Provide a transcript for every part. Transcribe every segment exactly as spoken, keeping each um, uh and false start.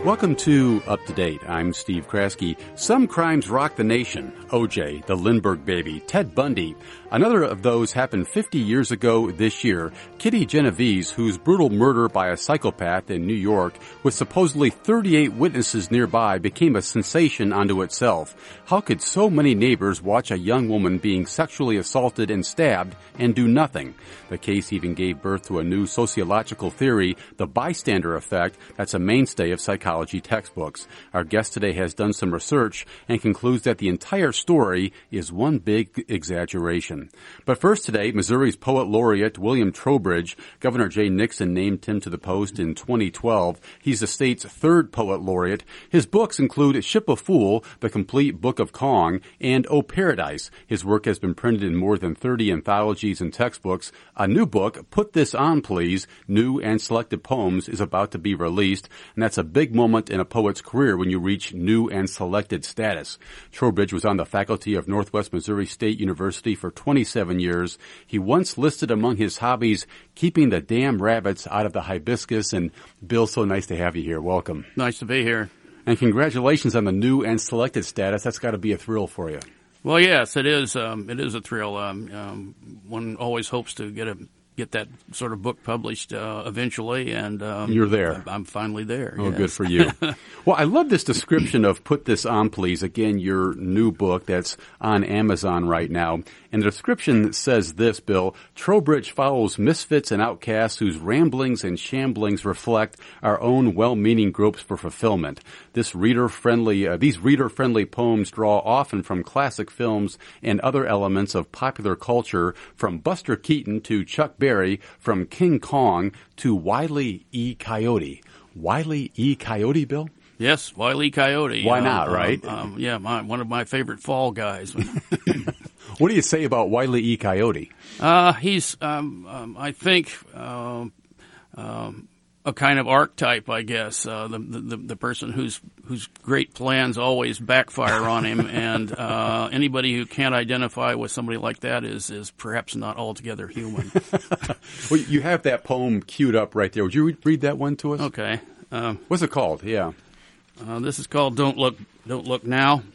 Welcome to Up to Date. I'm Steve Kraske. Some crimes rock the nation. O J, the Lindbergh baby, Ted Bundy. Another of those happened fifty years ago this year. Kitty Genovese, whose brutal murder by a psychopath in New York with supposedly thirty-eight witnesses nearby became a sensation unto itself. How could so many neighbors watch a young woman being sexually assaulted and stabbed and do nothing? The case even gave birth to a new sociological theory, the bystander effect, that's a mainstay of psychology textbooks. Our guest today has done some research and concludes that the entire story is one big exaggeration. But first today, Missouri's poet laureate William Trowbridge, Governor Jay Nixon named him to the post in twenty twelve. He's the state's third poet laureate. His books include Ship of Fool, The Complete Book of Kong, and O Paradise. His work has been printed in more than thirty anthologies and textbooks. A new book, Put This On Please, New and Selected Poems, is about to be released, and that's a big moment in a poet's career when you reach new and selected status. Trowbridge was on the faculty of Northwest Missouri State University for twenty-seven years. He once listed among his hobbies keeping the damn rabbits out of the hibiscus. And Bill, so nice to have you here. Welcome. Nice to be here. And congratulations on the new and selected status. That's got to be a thrill for you. Well, yes, it is. Um, it is a thrill. Um, um, one always hopes to get a get that sort of book published uh, eventually, and um, you're there. I'm finally there. Oh, yes. Good for you. Well, I love this description of Put This On Please. Again, your new book that's on Amazon right now. And the description says this, Bill: Trowbridge follows misfits and outcasts whose ramblings and shamblings reflect our own well-meaning gropes for fulfillment. This reader-friendly, uh, these reader-friendly poems draw often from classic films and other elements of popular culture, from Buster Keaton to Chuck Berry, from King Kong to Wile E. Coyote. Wile E. Coyote, Bill? Yes, Wile E. Coyote. Why um, not, right? Um, um, yeah, my, one of my favorite fall guys. What do you say about Wile E. Coyote? Uh, he's, um, um, I think, um, um, a kind of archetype, I guess. Uh, the, the the person whose whose great plans always backfire on him, and uh, anybody who can't identify with somebody like that is is perhaps not altogether human. Well, you have that poem queued up right there. Would you read that one to us? Okay. Um, What's it called? Yeah. Uh, this is called "Don't Look, Don't Look Now."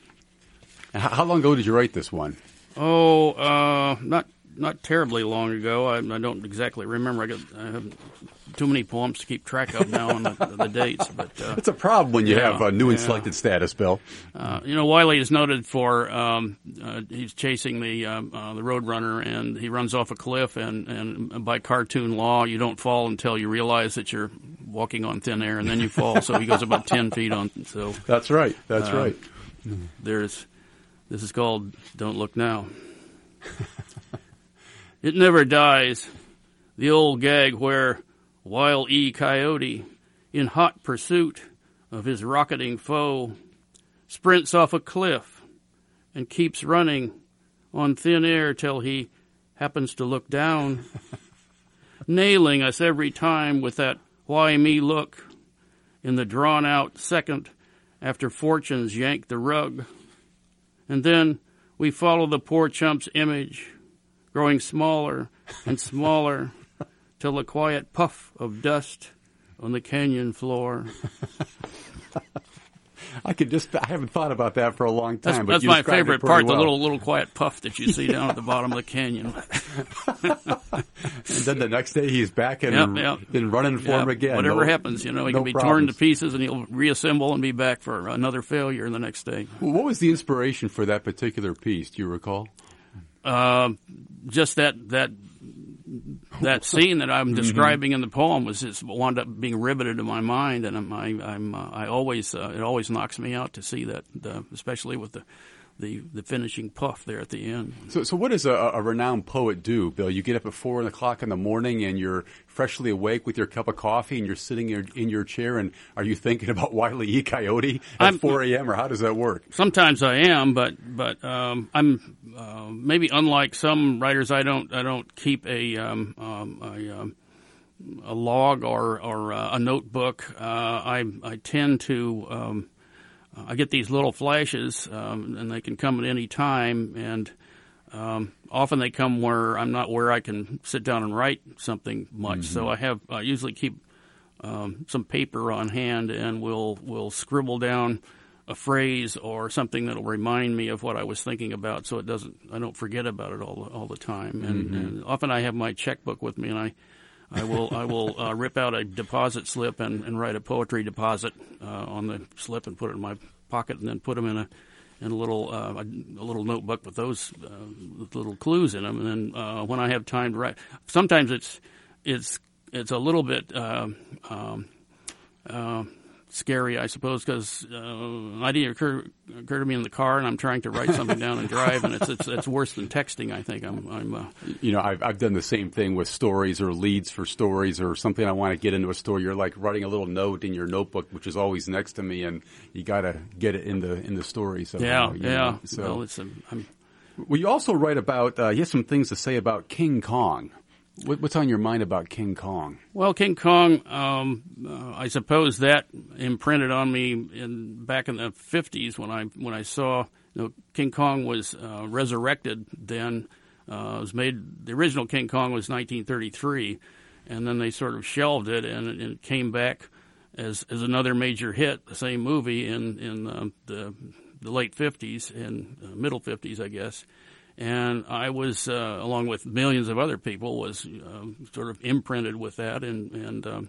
How long ago did you write this one? Oh, uh, not not terribly long ago. I, I don't exactly remember. I, got, I have too many poems to keep track of now on the, the dates. But uh, it's a problem when you yeah, have a new and yeah. selected status, Bill. Uh, you know, Wiley is noted for um, uh, he's chasing the um, uh, the Roadrunner, and he runs off a cliff. And, and by cartoon law, you don't fall until you realize that you're walking on thin air, and then you fall. So he goes about ten feet on. So that's right. That's uh, right. There's. This is called "Don't Look Now." It never dies, the old gag where Wile E. Coyote, in hot pursuit of his rocketing foe, sprints off a cliff and keeps running on thin air till he happens to look down, nailing us every time with that why me look in the drawn-out second after fortunes yank the rug. And then we follow the poor chump's image, growing smaller and smaller, till a quiet puff of dust on the canyon floor. I could just, I haven't thought about that for a long time. That's, but that's you my described favorite it pretty part, well. the little little quiet puff that you see down at the bottom of the canyon. And then the next day he's back and Yep, yep. in running form Yep, again. Whatever no, happens, you know, he no can be problems. torn to pieces and he'll reassemble and be back for another failure the next day. What was the inspiration for that particular piece? Do you recall? Uh, just that that that scene that I'm describing in the poem was just wound up being riveted in my mind, and I'm, I, I'm uh, I always uh, it always knocks me out to see that, uh, especially with the, the the finishing puff there at the end. So, so what does a, a renowned poet do, Bill? You get up at four o'clock in the morning, and you're freshly awake with your cup of coffee, and you're sitting in your, in your chair, and are you thinking about Wile E. Coyote at I'm, four a.m., or how does that work? Sometimes I am, but but um, I'm uh, maybe unlike some writers. I don't I don't keep a um, um, a, um, a log or or uh, a notebook. Uh, I I tend to um, I get these little flashes, um, and they can come at any time, and um, often they come where I'm not where I can sit down and write something much. Mm-hmm. So I have I usually keep um, some paper on hand and will will scribble down a phrase or something that'll remind me of what I was thinking about, so it doesn't I don't forget about it all all the time. And, Mm-hmm. and often I have my checkbook with me, and I I will I will uh, rip out a deposit slip and, and write a poetry deposit uh, on the slip and put it in my pocket, and then put them in a in a little uh, a, a little notebook with those uh, with little clues in them. And then uh, when I have time to write, sometimes it's it's it's a little bit uh, um, uh, scary, I suppose, because uh, an idea occurred occur to me in the car, and I'm trying to write something down and drive, and it's it's, it's worse than texting. I think I'm. I'm uh, You know, I've I've done the same thing with stories or leads for stories or something I want to get into a story. You're like writing a little note in your notebook, which is always next to me, and you got to get it in the in the story. So yeah, you yeah. know, so. Well, it's a, I'm. Well, you also write about. Uh, you have some things to say about King Kong. What, what's on your mind about King Kong? Well, King Kong, um, uh, I suppose that imprinted on me in back in the fifties when I when I saw you know, King Kong was uh, resurrected. Then uh, it was made. The original King Kong was nineteen thirty-three, and then they sort of shelved it, and, and it came back as as another major hit. The same movie in in uh, the the late fifties and uh, middle fifties, I guess. And I was, uh, along with millions of other people, was uh, sort of imprinted with that. And, and um,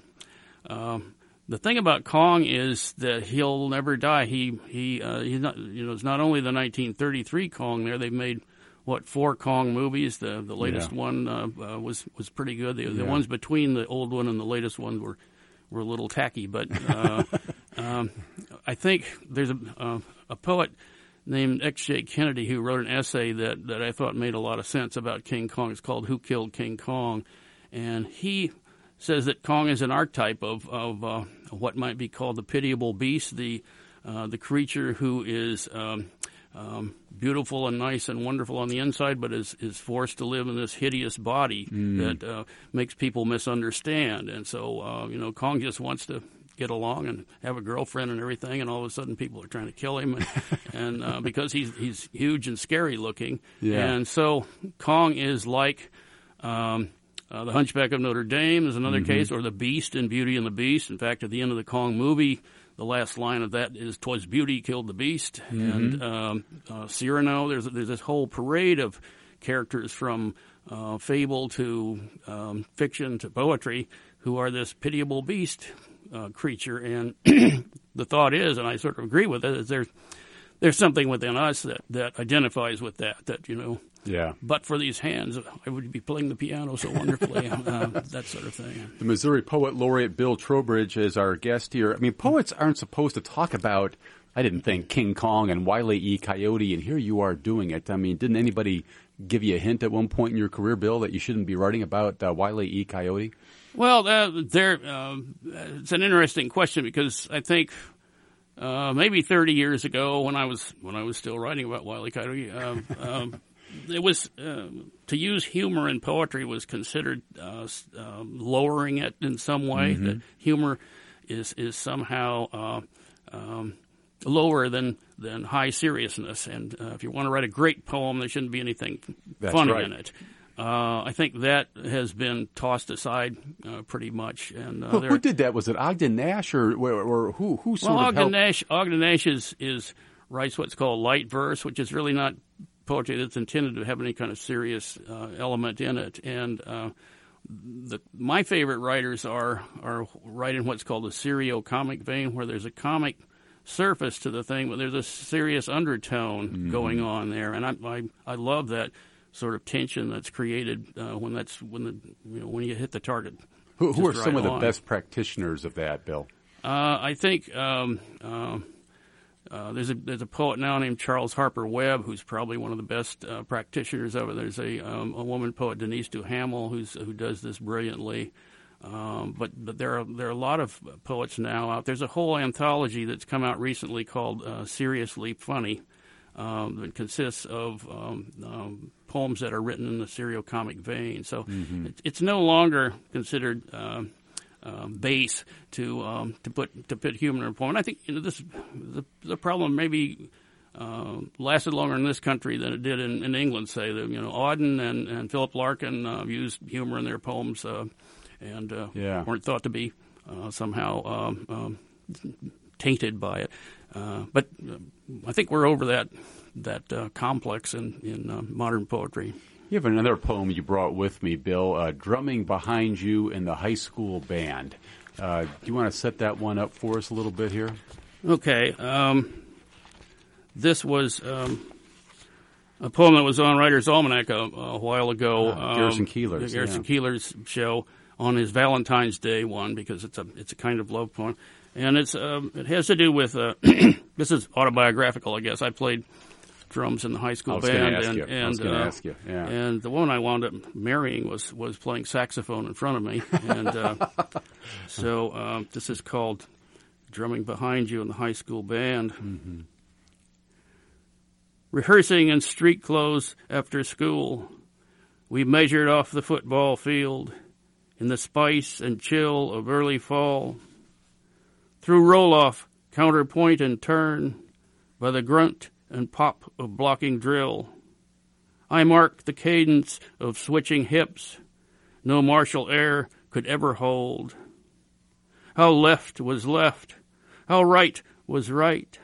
um, the thing about Kong is that he'll never die. He he uh, he's not, you know, it's not only the nineteen thirty-three Kong. There, they've made what four Kong movies. The the latest yeah. one uh, uh, was was pretty good. The, yeah. the ones between the old one and the latest one were were a little tacky. But uh, um, I think there's a uh, a poet named X J Kennedy, who wrote an essay that, that I thought made a lot of sense about King Kong. It's called Who Killed King Kong? And he says that Kong is an archetype of, of uh, what might be called the pitiable beast, the uh, the creature who is um, um, beautiful and nice and wonderful on the inside, but is, is forced to live in this hideous body mm. that uh, makes people misunderstand. And so, uh, you know, Kong just wants to get along and have a girlfriend and everything, and all of a sudden people are trying to kill him, and, and uh, because he's he's huge and scary looking, yeah. and so Kong is like um, uh, the Hunchback of Notre Dame is another mm-hmm. case, or the Beast in Beauty and the Beast. In fact, at the end of the Kong movie, the last line of that is "'Twas Beauty killed the Beast," mm-hmm. and um, uh, Cyrano. There's there's this whole parade of characters from uh, fable to um, fiction to poetry who are this pitiable beast. Uh, creature, and the thought is, and I sort of agree with it, is there's there's something within us that, that identifies with that. That you know, yeah. But for these hands, I would be playing the piano so wonderfully, uh, that sort of thing. The Missouri Poet Laureate Bill Trowbridge is our guest here. I mean, poets aren't supposed to talk about. I didn't think King Kong and Wile E. Coyote, and here you are doing it. I mean, didn't anybody give you a hint at one point in your career, Bill, that you shouldn't be writing about uh, Wile E. Coyote? Well, uh, there, uh, it's an interesting question because I think uh, maybe thirty years ago, when I was when I was still writing about Wile E. Coyote, uh, um, it was uh, to use humor in poetry was considered uh, uh, lowering it in some way. Mm-hmm. That humor is is somehow uh, um, lower than than high seriousness, and uh, if you want to write a great poem, there shouldn't be anything That's funny right. in it. Uh, I think that has been tossed aside uh, pretty much. And uh, who, who did that? Was it Ogden Nash or, or, or who? Who sort well, of Ogden helped? Nash. Ogden Nash is, is writes what's called light verse, which is really not poetry that's intended to have any kind of serious uh, element in it. And uh, the, my favorite writers are are write in what's called the serio-comic vein, where there's a comic surface to the thing, but there's a serious undertone mm-hmm. going on there. And I, I I love that sort of tension that's created uh, when that's when the you know when you hit the target. Who, who are some right of the on. best practitioners of that, Bill? Uh, I think um, uh, uh, there's a there's a poet now named Charles Harper Webb who's probably one of the best uh, practitioners of it. There's a um, a woman poet, Denise Duhamel, who's who does this brilliantly. Um, but but there are there are a lot of poets now out. There's a whole anthology that's come out recently called uh, Seriously Funny. Um, that consists of um, um, poems that are written in the serio-comic vein. So mm-hmm. it, it's no longer considered uh, uh, base to um, to put to put humor in a poem. And I think you know this the, the problem maybe uh, lasted longer in this country than it did in, in England. Say that you know Auden and, and Philip Larkin uh, used humor in their poems uh, and uh, yeah. weren't thought to be uh, somehow um, um, tainted by it. Uh, but uh, I think we're over that that uh, complex in, in uh, modern poetry. You have another poem you brought with me, Bill, uh, Drumming Behind You in the High School Band. Uh, do you want to set that one up for us a little bit here? Okay. Um, this was um, a poem that was on Writer's Almanac a, a while ago. Ah, Garrison um, Keillor's, Garrison yeah. Keillor's show on his Valentine's Day one, because it's a it's a kind of love poem. And it's um, it has to do with, uh, this is autobiographical, I guess. I played drums in the high school I was band. going to ask and, you. and, I was going to uh, ask you, yeah. And the woman I wound up marrying was, was playing saxophone in front of me. And uh, so um, this is called Drumming Behind You in the High School Band. Mm-hmm. Rehearsing in street clothes after school, we measured off the football field in the spice and chill of early fall. Through roll-off, counterpoint and turn, by the grunt and pop of blocking drill, I marked the cadence of switching hips no martial air could ever hold. How left was left, how right was right.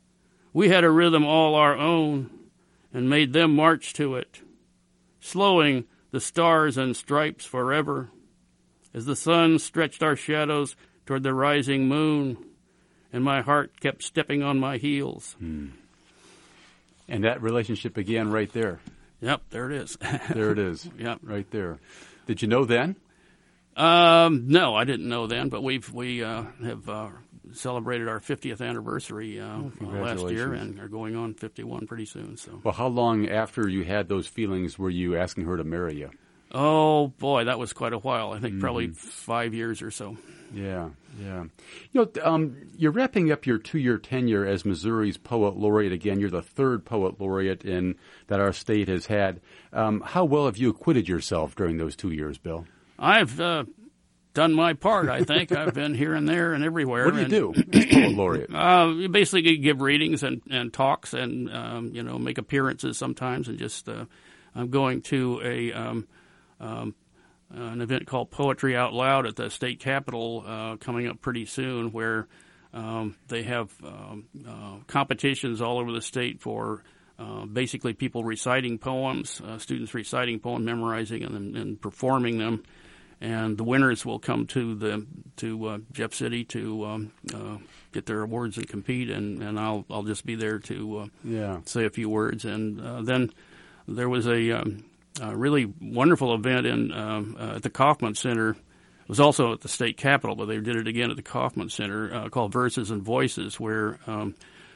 We had a rhythm all our own and made them march to it, slowing the stars and stripes forever as the sun stretched our shadows toward the rising moon, and my heart kept stepping on my heels. Hmm. And that relationship began right there. Yep, there it is. There it is. Yep, right there. Did you know then? Um, no, I didn't know then, but we've we uh, have uh, celebrated our fiftieth anniversary uh, oh, uh, last year, and are going on fifty-one pretty soon. So, well, how long after you had those feelings were you asking her to marry you? Oh boy, that was quite a while. I think mm-hmm. probably five years or so. Yeah, yeah. You know, um, you're wrapping up your two-year tenure as Missouri's Poet Laureate again. You're the third Poet Laureate in that our state has had. Um, how well have you acquitted yourself during those two years, Bill? I've uh, done my part, I think. I've been here and there and everywhere. What do you and, do as Poet Laureate? Uh, you basically give readings and, and talks and, um, you know, make appearances sometimes. And just uh, I'm going to a um, um, an event called Poetry Out Loud at the state capitol uh, coming up pretty soon, where um, they have um, uh, competitions all over the state for uh, basically people reciting poems, uh, students reciting poems, memorizing and, and performing them. And the winners will come to the to uh, Jeff City to um, uh, get their awards and compete, and, and I'll I'll just be there to uh, yeah. say a few words. And uh, then there was a, um, a really wonderful event in um, uh, at the Kauffman Center. It was also at the state capitol, but they did it again at the Kauffman Center, uh, called Verses and Voices, where um,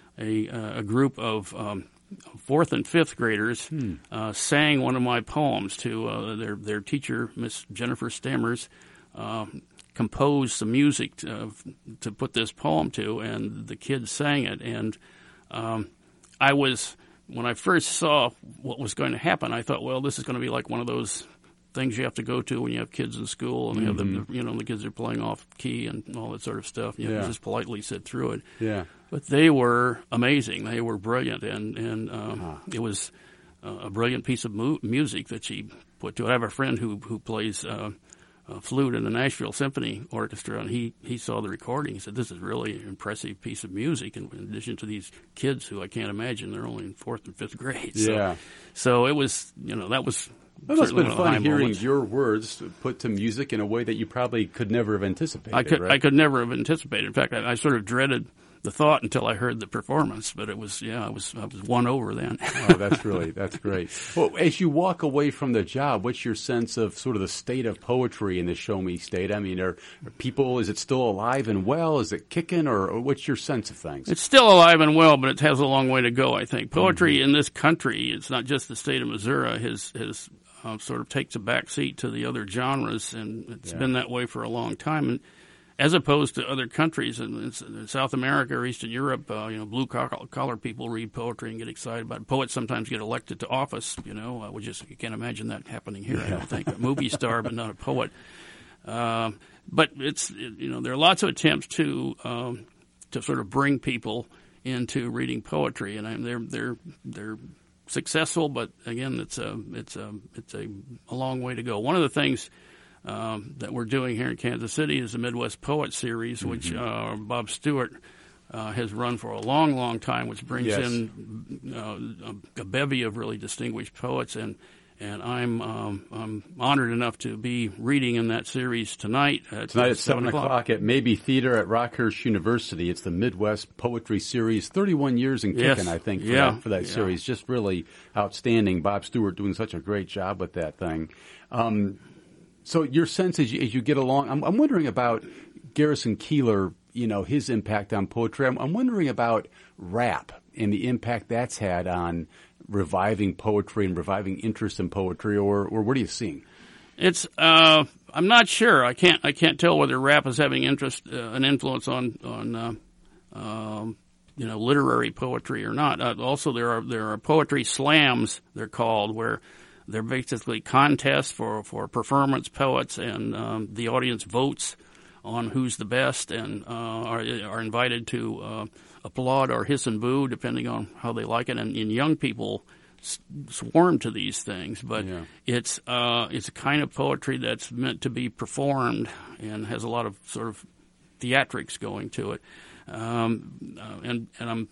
a uh, a group of um, fourth and fifth graders hmm. uh, sang one of my poems to uh, their their teacher, Miss Jennifer Stammers, uh, composed some music to, to put this poem to, and the kids sang it. And um, I was, when I first saw what was going to happen, I thought, well, this is going to be like one of those things you have to go to when you have kids in school, and mm-hmm. they have the, you know, the kids are playing off key and all that sort of stuff. You yeah. have to just politely sit through it. Yeah. But they were amazing. They were brilliant, and and uh, huh. it was uh, a brilliant piece of mu- music that she put to it. I have a friend who who plays uh, uh, flute in the Nashville Symphony Orchestra, and he, he saw the recording. He said, "This is really an impressive piece of music." And in addition to these kids, who I can't imagine they're only in fourth and fifth grade. So, yeah. So it was, you know, that was. It must have been fun hearing moments. your words put to music in a way that you probably could never have anticipated. I could right? I could never have anticipated. In fact, I, I sort of dreaded the thought until I heard the performance. But it was yeah, I was I was won over then. Oh, that's really that's great. Well, as you walk away from the job, what's your sense of sort of the state of poetry in the Show Me state? I mean, are, are people? Is it still alive and well? Is it kicking, or, or what's your sense of things? It's still alive and well, but it has a long way to go. I think poetry mm-hmm. in this country, it's not just the state of Missouri, has has Uh, sort of takes a back seat to the other genres, and it's yeah. been that way for a long time. And as opposed to other countries in, in South America or Eastern Europe, uh, you know, blue collar people read poetry and get excited about it. Poets sometimes get elected to office. You know, uh, we just you can't imagine that happening here. Yeah. I don't think a movie star, but not a poet. Uh, but it's you know there are lots of attempts to um, to sort of bring people into reading poetry, and I'm, they're they're they're. successful, but again, it's a it's a it's a, a long way to go. One of the things um, that we're doing here in Kansas City is the Midwest Poet Series, mm-hmm. which uh, Bob Stewart uh, has run for a long, long time, which brings yes. in uh, a, a bevy of really distinguished poets. And And I'm um, I'm honored enough to be reading in that series tonight. At tonight at seven o'clock at Mabee Theater at Rockhurst University. It's the Midwest Poetry Series, thirty-one years in kicking, yes. I think, for yeah. that, for that yeah. series. Just really outstanding. Bob Stewart doing such a great job with that thing. Um, so your sense as you, as you get along, I'm, I'm wondering about Garrison Keillor, you know, his impact on poetry. I'm, I'm wondering about rap and the impact that's had on reviving poetry and reviving interest in poetry, or, or what are you seeing? It's uh, I'm not sure. I can't I can't tell whether rap is having interest uh, an influence on on uh, um, you know literary poetry or not. Uh, also, there are there are poetry slams, they're called, where they're basically contests for, for performance poets, and um, the audience votes on who's the best, and uh, are are invited to uh, applaud or hiss and boo, depending on how they like it. And, and young people s- swarm to these things, but yeah. it's uh, it's a kind of poetry that's meant to be performed and has a lot of sort of theatrics going to it. Um, uh, and and I'm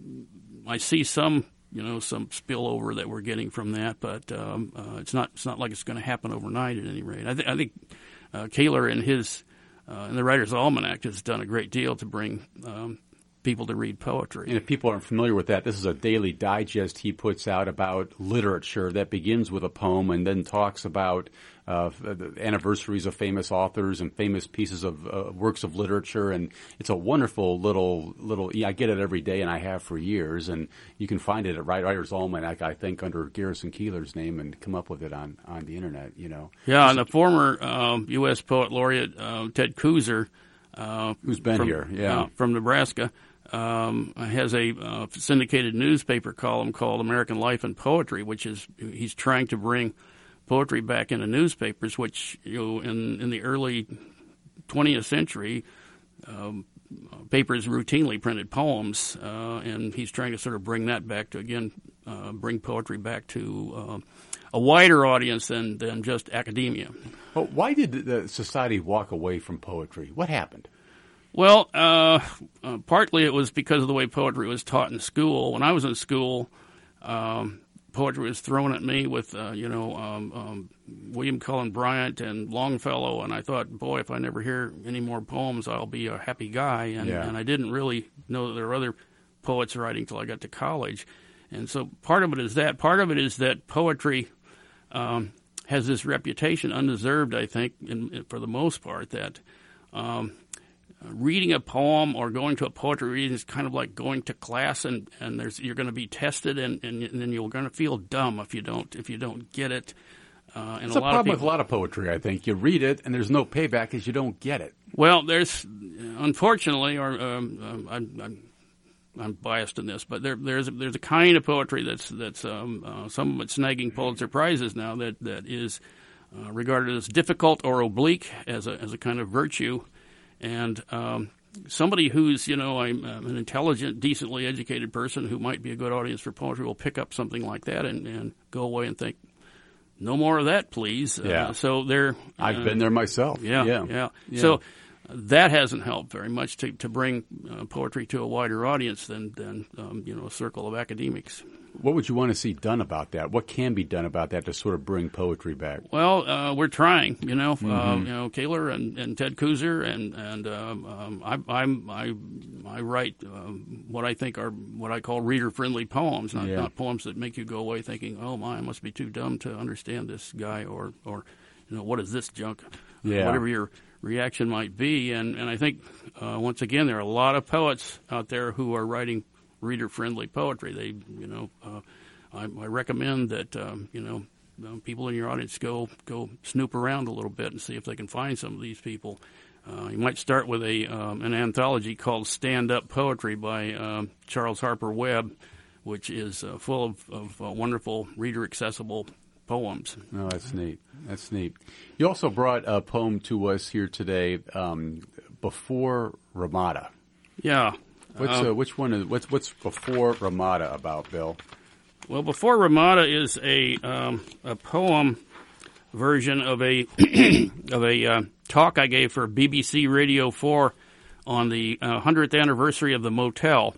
I see some you know some spillover that we're getting from that, but um, uh, it's not it's not like it's going to happen overnight at any rate. I, th- I think uh, Keillor and his uh, and the Writer's Almanac has done a great deal to bring Um, people to read poetry. And if people aren't familiar with that, this is a daily digest he puts out about literature that begins with a poem and then talks about uh, the anniversaries of famous authors and famous pieces of uh, works of literature. And it's a wonderful little, little, yeah, I get it every day and I have for years. And you can find it at Writer's Almanac, I think, under Garrison Keillor's name and come up with it on, on the internet, you know. Yeah, and the former um, U S Poet Laureate, uh, Ted Kuser, uh, who's been from, here, yeah. Uh, from Nebraska, Um, has a uh, syndicated newspaper column called American Life and Poetry, which is he's trying to bring poetry back into newspapers, which you know in in the early twentieth century, um, papers routinely printed poems, uh, and he's trying to sort of bring that back to again uh, bring poetry back to uh, a wider audience than than just academia. Well, why did the society walk away from poetry? What happened? Well, uh, uh, partly it was because of the way poetry was taught in school. When I was in school, um, poetry was thrown at me with, uh, you know, um, um, William Cullen Bryant and Longfellow, and I thought, boy, if I never hear any more poems, I'll be a happy guy. And, yeah. and I didn't really know that there were other poets writing till I got to college. And so part of it is that. Part of it is that poetry um, has this reputation, undeserved, I think, in, in, for the most part, that um, reading a poem or going to a poetry reading is kind of like going to class, and, and there's you're going to be tested, and, and, and then you're going to feel dumb if you don't if you don't get it. Uh, and it's a, a lot problem of people, with a lot of poetry. I think you read it, and there's no payback because you don't get it. Well, there's unfortunately, or um, um, I'm, I'm I'm biased in this, but there there's a, there's a kind of poetry that's that's um, uh, some of it's snagging Pulitzer Prizes now that that is uh, regarded as difficult or oblique as a as a kind of virtue. And um, somebody who's, you know, I'm, I'm an intelligent, decently educated person who might be a good audience for poetry will pick up something like that and, and go away and think, no more of that, please. Yeah. Uh, so there, I've uh, been there myself. Yeah, yeah, yeah. yeah. So that hasn't helped very much to to bring uh, poetry to a wider audience than than um, you know a circle of academics. What would you want to see done about that? What can be done about that to sort of bring poetry back? Well, uh, we're trying. You know, mm-hmm. uh, you know, Keillor and, and Ted Kuser, and and um, um, I, I'm I I write um, what I think are what I call reader-friendly poems, not yeah. not poems that make you go away thinking, oh my, I must be too dumb to understand this guy, or or you know, what is this junk? Yeah. Whatever your reaction might be, and and I think uh, once again there are a lot of poets out there who are writing reader-friendly poetry. They, you know, uh, I, I recommend that um, you know um, people in your audience go go snoop around a little bit and see if they can find some of these people. Uh, you might start with a um, an anthology called Stand Up Poetry by um, Charles Harper Webb, which is uh, full of, of uh, wonderful reader-accessible poems. Oh, that's neat. That's neat. You also brought a poem to us here today, um, Before Ramada. Yeah. What's um, uh, which one is what's what's Before Ramada about, Bill? Well, Before Ramada is a um, a poem version of a of a uh, talk I gave for B B C Radio four on the uh, hundredth anniversary of the motel.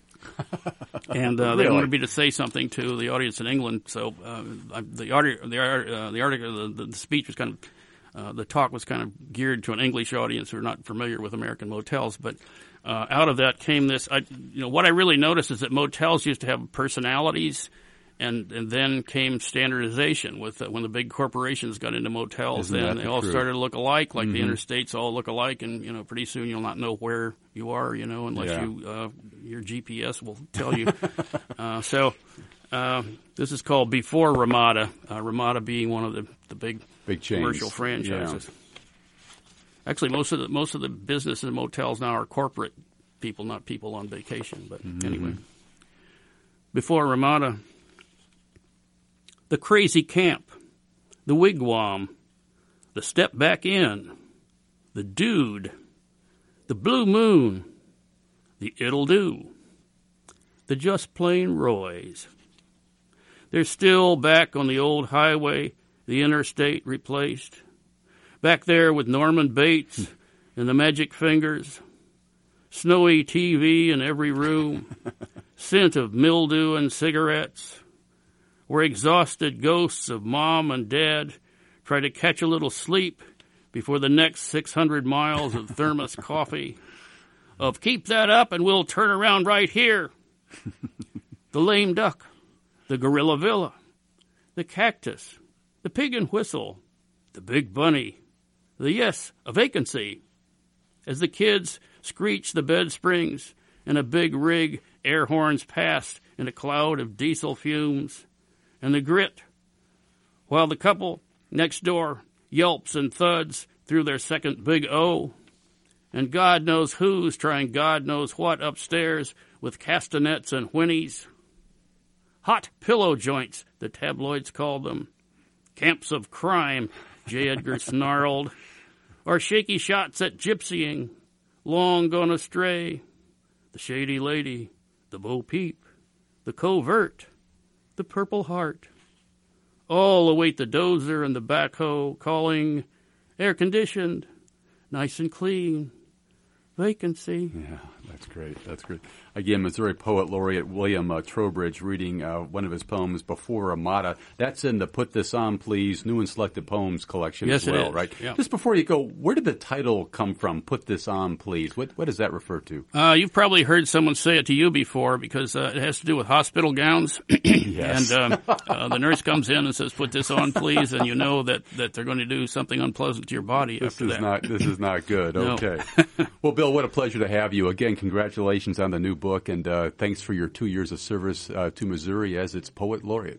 And uh, they Really? wanted me to say something to the audience in England. So uh, I, the, arti- the, uh, the article, the, the speech was kind of, uh, the talk was kind of geared to an English audience who are not familiar with American motels. But uh, out of that came this. I, you know, what I really noticed is that motels used to have personalities. And and then came standardization with uh, when the big corporations got into motels. Isn't Then that they the all truth? started to look alike, like Mm-hmm. the interstates all look alike, and you know pretty soon you'll not know where you are, you know, unless Yeah. you uh, your G P S will tell you. uh, so uh, this is called Before Ramada. Uh, Ramada being one of the the big Big chains. commercial franchises. Actually, most of the most of the business in motels now are corporate people, not people on vacation. But Mm-hmm. anyway, Before Ramada. The crazy camp, the wigwam, the step back in, the dude, the blue moon, the it'll do, the just plain Roys. They're still back on the old highway, the interstate replaced. Back there with Norman Bates and the magic fingers, snowy T V in every room, scent of mildew and cigarettes, where exhausted ghosts of mom and dad try to catch a little sleep before the next six hundred miles of thermos coffee, of keep that up and we'll turn around right here. The lame duck, the gorilla villa, the cactus, the pig and whistle, the big bunny, the yes, a vacancy. As the kids screech the bed springs and a big rig air horns past in a cloud of diesel fumes, and the grit, while the couple next door yelps and thuds through their second big O, and God knows who's trying God knows what upstairs with castanets and whinnies. Hot pillow joints, the tabloids call them. Camps of crime, J. Edgar snarled. Or shaky shots at gypsying, long gone astray. The shady lady, the Bo Peep, the covert, the Purple Heart. All await the dozer and the backhoe calling, air-conditioned, nice and clean, vacancy. Yeah, that's great. That's great. Again, Missouri Poet Laureate William uh, Trowbridge reading uh, one of his poems, Before Ramada. That's in the Put This On, Please, New and Selected Poems collection Yes, as well, it is. right? Yeah. Just before you go, where did the title come from, Put This On, Please? What, what does that refer to? Uh, you've probably heard someone say it to you before because uh, it has to do with hospital gowns. Yes. And um, uh, the nurse comes in and says, put this on, please, and you know that, that they're going to do something unpleasant to your body This after is that. not this is not good. No. Okay. Well, Bill, what a pleasure to have you. Again, congratulations on the new book, and uh, thanks for your two years of service uh, to Missouri as its Poet Laureate.